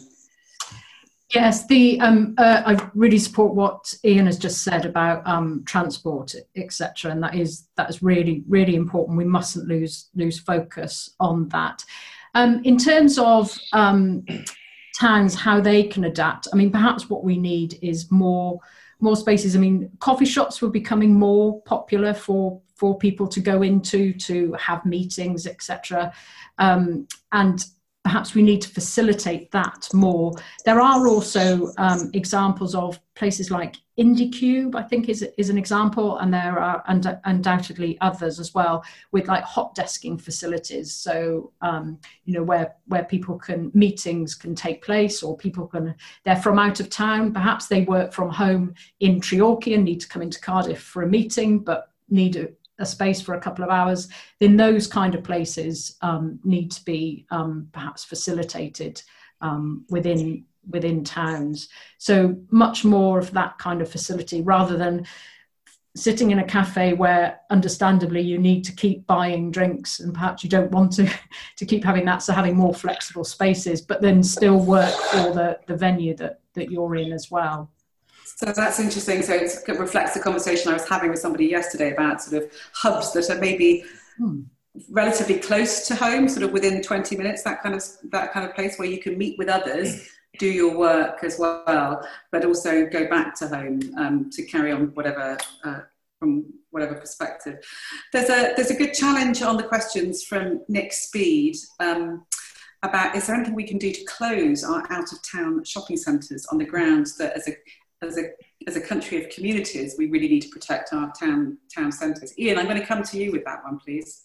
Yes, the um, uh, I really support what Ian has just said about um, transport, et cetera, and that is that is really really important. We mustn't lose lose focus on that. Um, in terms of um, towns, how they can adapt, I mean, perhaps what we need is more more spaces. I mean, coffee shops will be becoming more popular for for people to go into to have meetings, et cetera, um, and perhaps we need to facilitate that more. There are also um, examples of places like IndieCube, I think, is is an example, and there are und- undoubtedly others as well, with like hot desking facilities. So um, you know, where where people can meetings can take place, or people can they're from out of town. Perhaps they work from home in Treorchy and need to come into Cardiff for a meeting, but need a, a space for a couple of hours. Then those kind of places um, need to be um, perhaps facilitated um, within. within towns. So much more of that kind of facility, rather than sitting in a cafe where understandably you need to keep buying drinks and perhaps you don't want to to keep having that, so having more flexible spaces, but then still work for the the venue that that you're in as well. So that's interesting. So it reflects the conversation I was having with somebody yesterday about sort of hubs that are maybe hmm. relatively close to home, sort of within twenty minutes, that kind of that kind of place where you can meet with others, do your work as well, but also go back to home um, to carry on whatever uh, from whatever perspective. There's a there's a good challenge on the questions from Nick Speed um, about, is there anything we can do to close our out of town shopping centres on the grounds that as a as a as a country of communities we really need to protect our town town centres? Ian, I'm going to come to you with that one, please.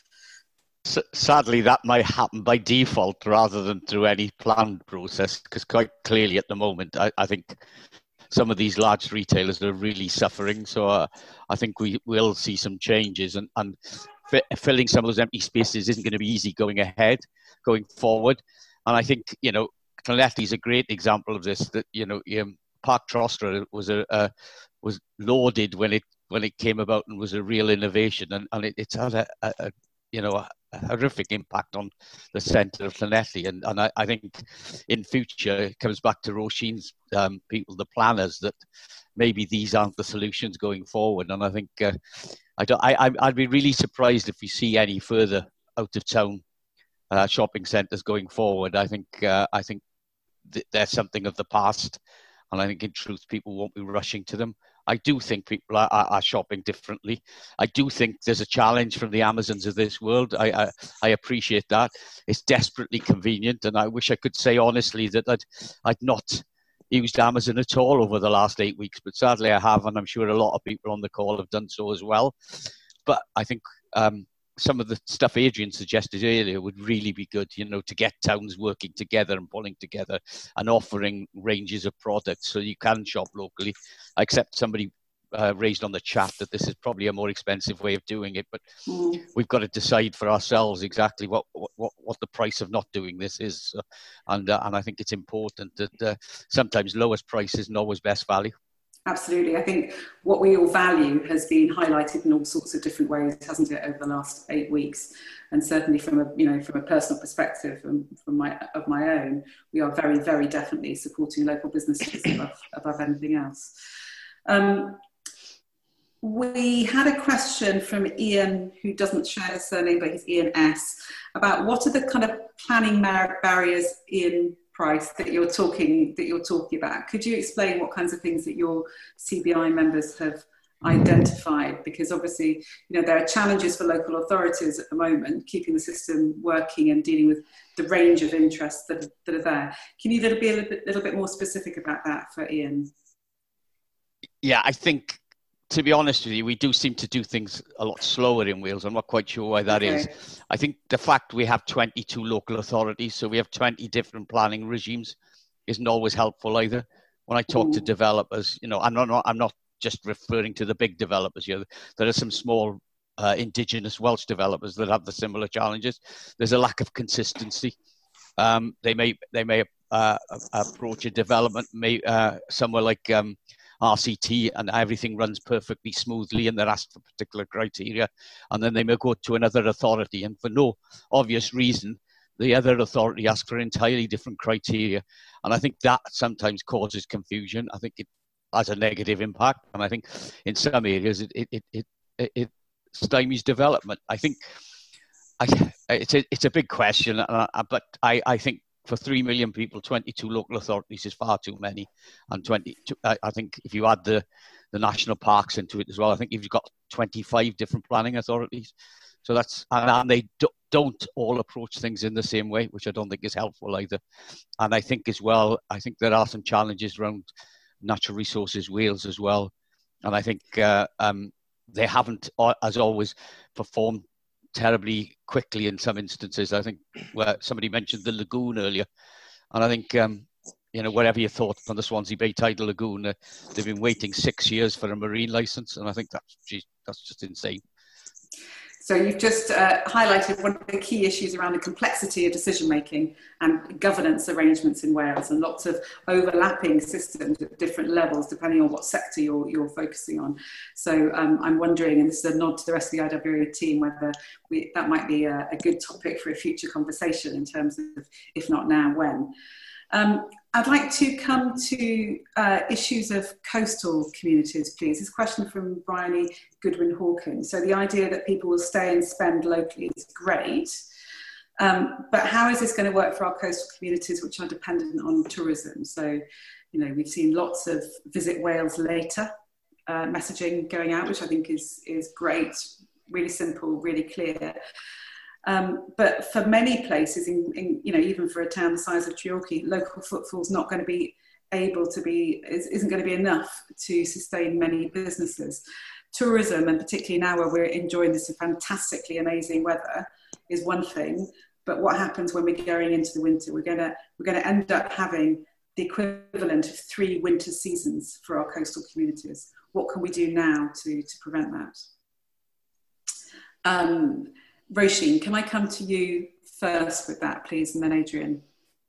Sadly, that might happen by default rather than through any planned process, because quite clearly at the moment, I, I think some of these large retailers are really suffering. So uh, I think we will see some changes, and, and f- filling some of those empty spaces isn't going to be easy going ahead, going forward. And I think, you know, Llanelli is a great example of this, that, you know, um, Park Trostre was a, uh, was lauded when it when it came about and was a real innovation, and, and it, it's had a, a, a you know, a, a horrific impact on the centre of Llanelli. And, and I, I think in future, it comes back to Roisin's um, people, the planners, that maybe these aren't the solutions going forward. And I think uh, I don't, I, I'd be really surprised if we see any further out of town uh, shopping centres going forward. I think, uh, I think th- they're something of the past. And I think in truth, people won't be rushing to them. I do think people are, are, are shopping differently. I do think there's a challenge from the Amazons of this world. I, I, I appreciate that. It's desperately convenient, and I wish I could say honestly that I'd, I'd not used Amazon at all over the last eight weeks, but sadly I have, and I'm sure a lot of people on the call have done so as well. But I think um, some of the stuff Adrian suggested earlier would really be good, you know, to get towns working together and pulling together and offering ranges of products so you can shop locally. I accept somebody uh, raised on the chat that this is probably a more expensive way of doing it, but mm. we've got to decide for ourselves exactly what what, what the price of not doing this is. So, and uh, and I think it's important that uh, sometimes lowest price isn't always best value. Absolutely. I think what we all value has been highlighted in all sorts of different ways, hasn't it, over the last eight weeks? And certainly from a, you know, from a personal perspective and from my of my own, we are very, very definitely supporting local businesses above, above anything else. Um, we had a question from Ian, who doesn't share his surname, but he's Ian S, about what are the kind of planning bar- barriers in Price that you're talking that you're talking about. Could you explain what kinds of things that your C B I members have identified? Because obviously, you know, there are challenges for local authorities at the moment, keeping the system working and dealing with the range of interests that, that are there. Can you be a little bit, little bit more specific about that for Ian? Yeah, I think, to be honest with you, we do seem to do things a lot slower in Wales. I'm not quite sure why that okay. is. I think the fact we have twenty-two local authorities, so we have twenty different planning regimes, isn't always helpful either. When I talk Ooh. to developers, you know, I'm not, I'm not just referring to the big developers here. There are some small uh, indigenous Welsh developers that have the similar challenges. There's a lack of consistency. Um, they may they may uh, approach a development may uh, somewhere like um, R C T and everything runs perfectly smoothly and they're asked for particular criteria, and then they may go to another authority and for no obvious reason the other authority asks for entirely different criteria, and I think that sometimes causes confusion. I think it has a negative impact, and I think in some areas it it it, it, it stymies development. I think I, it's a, it's a big question, uh, but I, I think for three million people, twenty-two local authorities is far too many. And twenty, I, I think if you add the, the national parks into it as well, I think you've got twenty-five different planning authorities. So that's, and, and they do, don't all approach things in the same way, which I don't think is helpful either. And I think as well, I think there are some challenges around Natural Resources Wales as well. And I think uh, um, they haven't, as always, performed terribly quickly in some instances. I think where somebody mentioned the lagoon earlier, and I think um, you know, whatever your thoughts on the Swansea Bay Tidal Lagoon, uh, they've been waiting six years for a marine license, and I think that's geez, that's just insane. So you've just uh, highlighted one of the key issues around the complexity of decision making and governance arrangements in Wales, and lots of overlapping systems at different levels depending on what sector you're, you're focusing on. So um, I'm wondering, and this is a nod to the rest of the I W A team, whether we, that might be a, a good topic for a future conversation in terms of, if not now, when. Um, I'd like to come to uh, issues of coastal communities, please. This question from Bryony Goodwin-Hawkins. So the idea that people will stay and spend locally is great, um, but how is this going to work for our coastal communities which are dependent on tourism? So, you know, we've seen lots of Visit Wales Later uh, messaging going out, which I think is, is great, really simple, really clear. Um, but for many places, in, in, you know, even for a town the size of Treorchy, local footfall is not going to be able to be, isn't going to be enough to sustain many businesses. Tourism, and particularly now where we're enjoying this fantastically amazing weather, is one thing. But what happens when we're going into the winter? We're going to we're going to end up having the equivalent of three winter seasons for our coastal communities. What can we do now to to prevent that? Um, Roisin, can I come to you first with that, please, and then Adrian?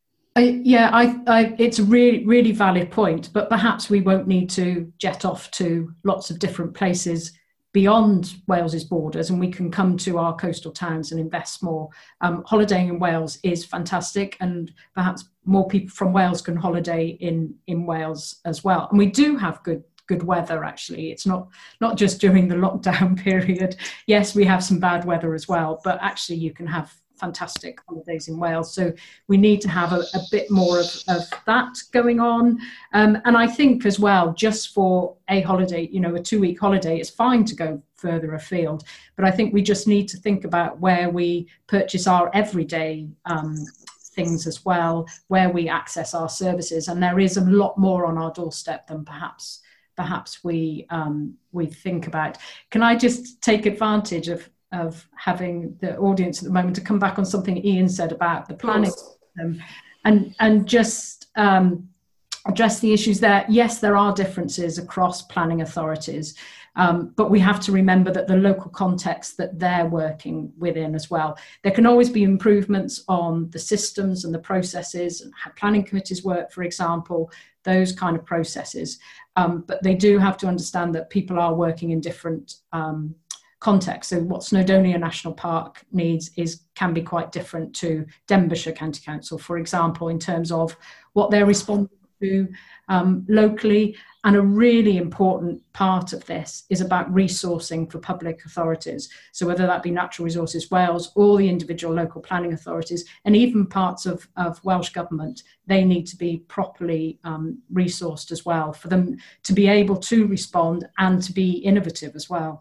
I, yeah, I, I, it's a really, really valid point, but perhaps we won't need to jet off to lots of different places beyond Wales's borders, and we can come to our coastal towns and invest more. Um, holidaying in Wales is fantastic, and perhaps more people from Wales can holiday in, in Wales as well. And we do have good good weather, actually. It's not not just during the lockdown period. Yes, we have some bad weather as well, but actually you can have fantastic holidays in Wales. So we need to have a, a bit more of, of that going on. Um, and I think as well, just for a holiday, you know, a two week holiday, it's fine to go further afield. But I think we just need to think about where we purchase our everyday um, things as well, where we access our services. And there is a lot more on our doorstep than perhaps perhaps we um, we think about. Can I just take advantage of, of having the audience at the moment to come back on something Ian said about the planning system and, and just um, address the issues there? Yes, there are differences across planning authorities, um, but we have to remember that the local context that they're working within as well. There can always be improvements on the systems and the processes and how planning committees work, for example, those kind of processes. Um, but they do have to understand that people are working in different um, contexts. So what Snowdonia National Park needs is can be quite different to Denbighshire County Council, for example, in terms of what they're responding to um, locally. And a really important part of this is about resourcing for public authorities. So whether that be Natural Resources Wales or the individual local planning authorities, and even parts of, of Welsh Government, they need to be properly um, resourced as well for them to be able to respond and to be innovative as well.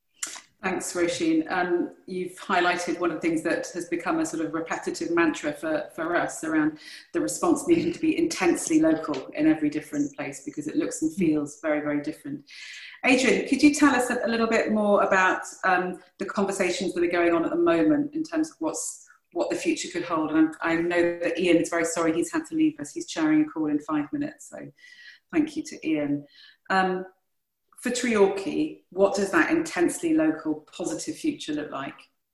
Thanks, Roisin. Um, you've highlighted one of the things that has become a sort of repetitive mantra for, for us around the response needing to be intensely local in every different place because it looks and feels very, very different. Adrian, could you tell us a, a little bit more about um, the conversations that are going on at the moment in terms of what's what the future could hold? And I know that Ian is very sorry he's had to leave us. He's chairing a call in five minutes, so thank you to Ian. Um, For Treorchy, what does that intensely local positive future look like?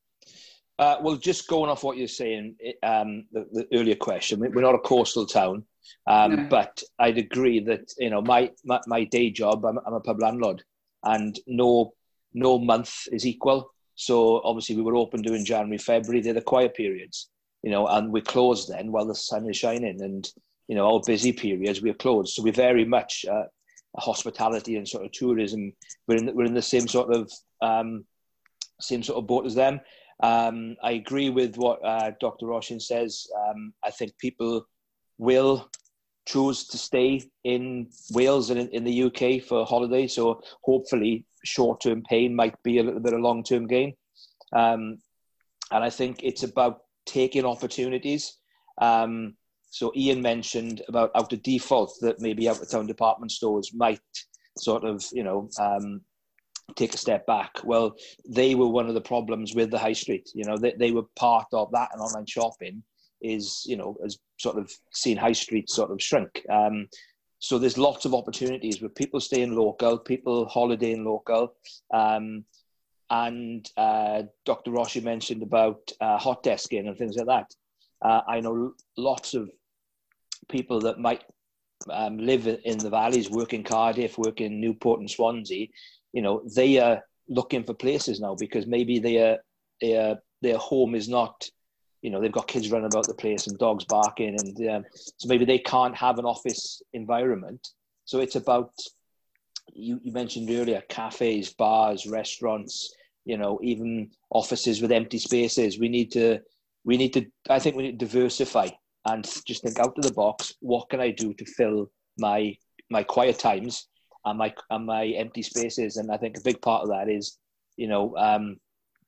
Uh, well, just going off what you're saying, um, the, the earlier question, we're not a coastal town, um, no. but I'd agree that, you know, my, my, my day job, I'm, I'm a pub landlord, and no no month is equal. So obviously we were open during January, February, they're the quiet periods, you know, and we're closed then while the sun is shining, and, you know, our busy periods, we're closed. So we're very much... Uh, hospitality and sort of tourism, we're in, we're in the same sort of um, same sort of boat as them. Um, I agree with what uh, Doctor Roisin says. Um, I think people will choose to stay in Wales and in, in the U K for holiday. So hopefully short-term pain might be a little bit of long-term gain. Um, and I think it's about taking opportunities. Um, So Ian mentioned about out of default that maybe out of town department stores might sort of, you know, um, take a step back. Well, they were one of the problems with the high street. You know, they, they were part of that, and online shopping is, you know, has sort of seen high street sort of shrink. Um, so there's lots of opportunities with people staying local, people holidaying local. Um, and uh, Doctor Rossi mentioned about uh, hot desking and things like that. Uh, I know lots of people that might um, live in the valleys, work in Cardiff, work in Newport and Swansea. You know, they are looking for places now because maybe their their their home is not, you know, they've got kids running about the place and dogs barking, and um, so maybe they can't have an office environment. So it's about, you, you mentioned earlier, cafes, bars, restaurants, you know, even offices with empty spaces. We need to, we need to, I think we need to diversify and just think out of the box. What can I do to fill my my quiet times and my and my empty spaces? And I think a big part of that is, you know, um,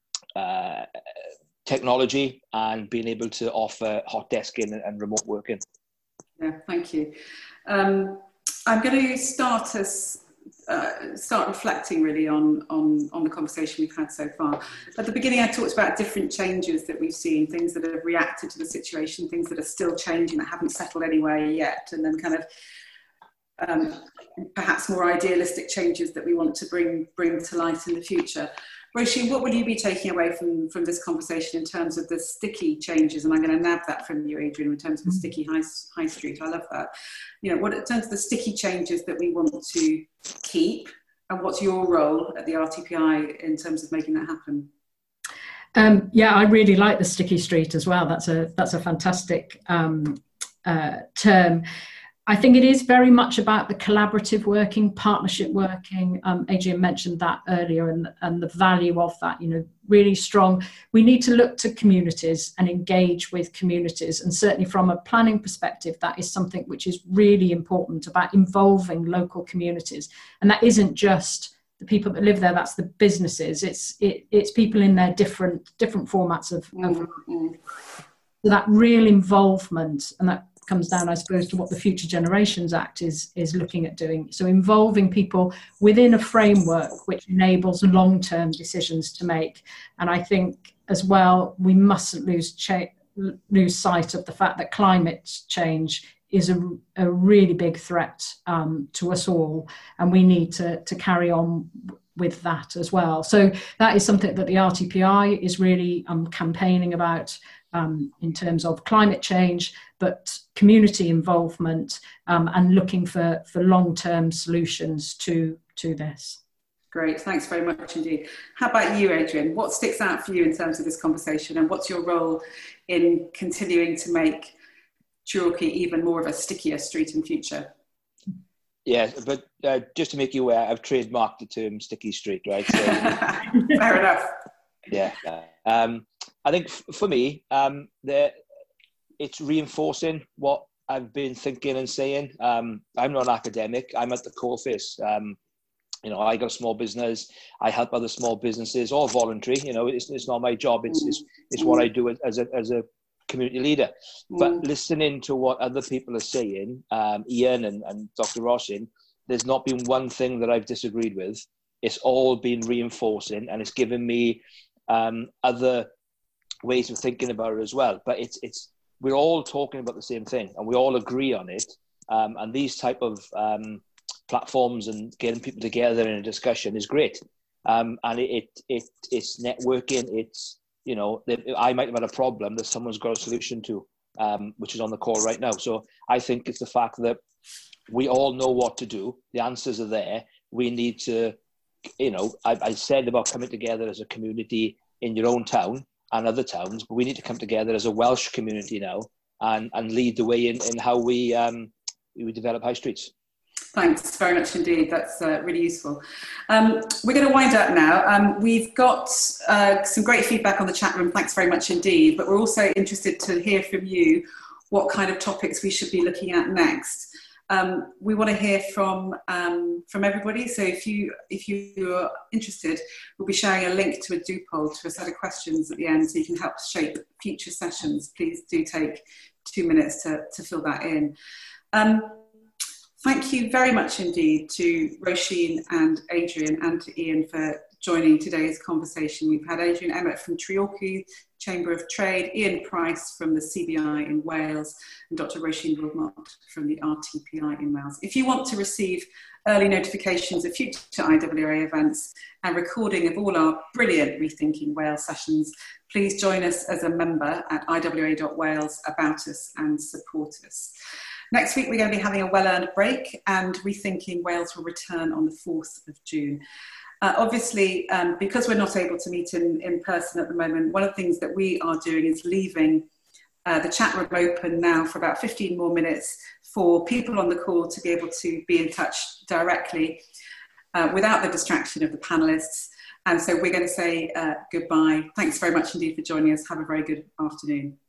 uh, technology and being able to offer hot desking and, and remote working. Yeah, thank you. Um, I'm going to start us uh, start reflecting really on, on on the conversation we've had so far. At the beginning, I talked about different changes that we've seen, things that have reacted to the situation, things that are still changing, that haven't settled anywhere yet, and then kind of um, perhaps more idealistic changes that we want to bring bring to light in the future. Roisin, what will you be taking away from, from this conversation in terms of the sticky changes? And I'm going to nab that from you, Adrian, in terms of the sticky high, high street. I love that. You know, what in terms of the sticky changes that we want to keep, and what's your role at the R T P I in terms of making that happen? Um, yeah, I really like the sticky street as well. That's a that's a fantastic um, uh, term. I think it is very much about the collaborative working, partnership working. Um, Adrian mentioned that earlier, and, and the value of that, you know, really strong. We need to look to communities and engage with communities. And certainly from a planning perspective, that is something which is really important, about involving local communities. And that isn't just the people that live there, that's the businesses. It's it, it's people in their different different formats of, of Mm-hmm. so that real involvement, and that comes down, I suppose, to what the Future Generations Act is is looking at doing. So involving people within a framework which enables long-term decisions to make. And I think as well, we mustn't lose cha- lose sight of the fact that climate change is a, a really big threat um, to us all, and we need to to carry on with that as well. So that is something that the R T P I is really um, campaigning about um, in terms of climate change, but community involvement um, and looking for, for long-term solutions to, to this. Great, thanks very much indeed. How about you, Adrian? What sticks out for you in terms of this conversation, and what's your role in continuing to make Chorley even more of a stickier street in future? Yeah, but uh, just to make you aware, I've trademarked the term sticky street, right? So, fair enough. Yeah. Um, I think f- for me, um, the, it's reinforcing what I've been thinking and saying. Um, I'm not an academic. I'm at the coalface. Um, you know, I got a small business. I help other small businesses, all voluntary. You know, it's, it's not my job. It's, it's, it's what I do as a, as a community leader. But mm. listening to what other people are saying, um, Ian and, and Doctor Rossin, there's not been one thing that I've disagreed with. It's all been reinforcing, and it's given me um, other ways of thinking about it as well. But it's it's we're all talking about the same thing, and we all agree on it. Um, and these type of um, platforms and getting people together in a discussion is great. Um, and it, it it it's networking. It's, you know, I might have had a problem that someone's got a solution to, um, which is on the call right now. So I think it's the fact that we all know what to do. The answers are there. We need to, you know, I, I said about coming together as a community in your own town and other towns, but we need to come together as a Welsh community now and, and lead the way in, in how we, um, we develop high streets. Thanks very much indeed. That's uh, really useful. Um, we're going to wind up now. Um, we've got uh, some great feedback on the chat room. Thanks very much indeed. But we're also interested to hear from you what kind of topics we should be looking at next. Um, we want to hear from um, from everybody. So if you if you are interested, we'll be sharing a link to a do poll to a set of questions at the end, so you can help shape future sessions. Please do take two minutes to, to fill that in. Um, thank you very much indeed to Roisin and Adrian and to Ian for joining today's conversation. We've had Adrian Emmett from Treorchy Chamber of Trade, Ian Price from the C B I in Wales, and Doctor Roisin Wilmot from the R T P I in Wales. If you want to receive early notifications of future I W R A events and recording of all our brilliant Rethinking Wales sessions, please join us as a member at I W R A dot Wales, about us and support us. Next week, we're going to be having a well-earned break, and Rethinking Wales will return on the fourth of June. Uh, obviously, um, because we're not able to meet in, in person at the moment, one of the things that we are doing is leaving uh, the chat room open now for about fifteen more minutes for people on the call to be able to be in touch directly uh, without the distraction of the panellists. And so we're going to say uh, goodbye. Thanks very much indeed for joining us. Have a very good afternoon.